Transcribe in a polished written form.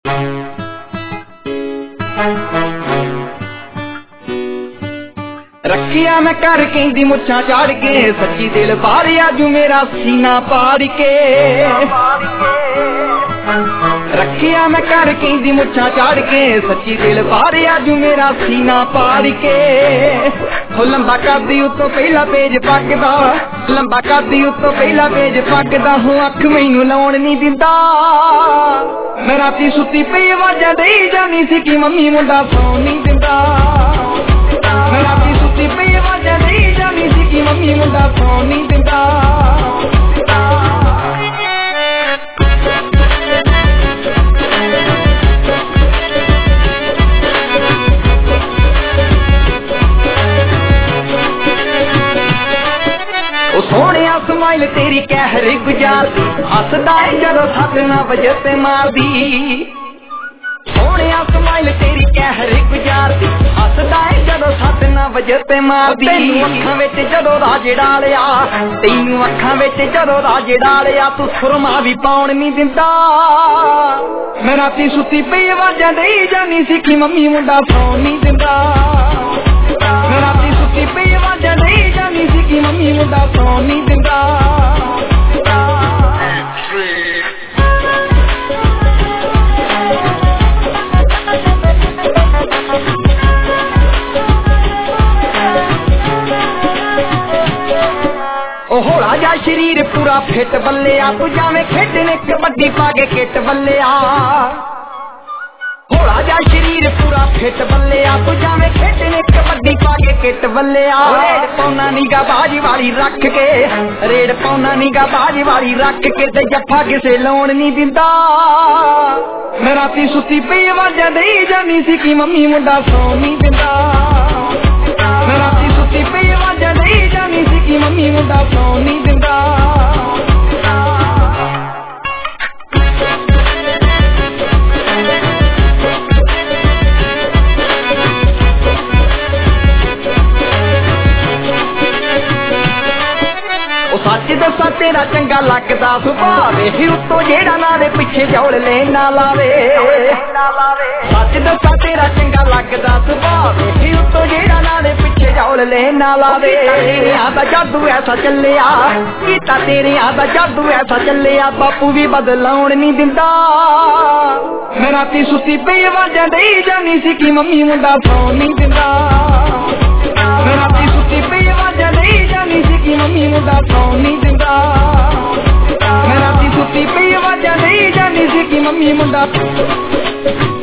रखिया मैं कर कहती मुछा चाड़ के सच्ची दिल पार अजू मेरा सीना पाड़ के रखिया मैं कर कहती मुछा चाड़ के सच्ची दिल पार अजू मेरा सीना पाड़ के लंबा करदी उतो पहला पेज पकदा लंबा करदी उतो पहला पेज पकदा हूँ अख मैनू लाउण नहीं दिंदा मैं राती सुती पई आवाज़ां देई जानी सी कि मम्मी मुंडा सौण नहीं दिंदा मैं राती सुती पई आवाज़ां देई जानी सी कि मम्मी मुंडा सौण नहीं दिंदा सोहणिया स्माइल तेरी कहर गुजारदी हसदा है जदों सत ना वजे ते मारदी सोहणिया स्माइल तेरी कहर गुजारदी हसदा है जदों सत ना वजे ते मारदी तैनू अखां विच जदों राज डालिया तैनू अखां विच जदों राज डालिया तू सुरमा भी पाउण नहीं दिंदा मैं राती सुती पई आवाज़ां देई जानी सी कि मम्मी मुंडा सौण नहीं दिंदा मैं राती सुती पई आवाज़ां देई जानी सी कि मम्मी मुंडा सौण नहीं दिंदा होड़ा जा शरीर पूरा फिट बल्लिया तू जावे खेडने कबड्डी पाके किट बल्लिया होड़ा जा शरीर पूरा फिट बल्लिया तू जावे खेडने कबड्डी पाके किट बल्लिया रेड पौना नीगा बाजी वाली रख के रेड पौना नीगा बाजी वाली रख के ते जफा किसे लाउण नहीं दिंदा मैं राती सुती पई आवाज़ां देई जानी सी कि मम्मी मुंडा सौण नहीं दिंदा मैं राती सुती पई आवाज़ां देई जानी सी कि मम्मी मुंडा सौण नहीं दिंदा सच दसा तेरा चंगा लगदा सुभाव ही उत्तों जेड़ा नाले पिछे जौल लेना लावे सच दसा तेरा चंगा लगदा सुभाव ही उत्तों जेड़ा नाले पिछे जौल लेना लावे तेरियां दा जादू ऐसा चलिया कीता तेरियां दा जादू ऐसा चलिया बापू भी बदलाउण नहीं दिंदा मैं राती सुती पई आवाज़ां देई जानी सी कि मम्मी मुंडा सौण नहीं दिंदा मैं राती सुती पई आवाज़ां देई जानी सी कि मम्मी मुंडा सौण नहीं दिंदा मैं राती सुती पई आवाज़ां देई जानी सी कि मम्मी मुंडा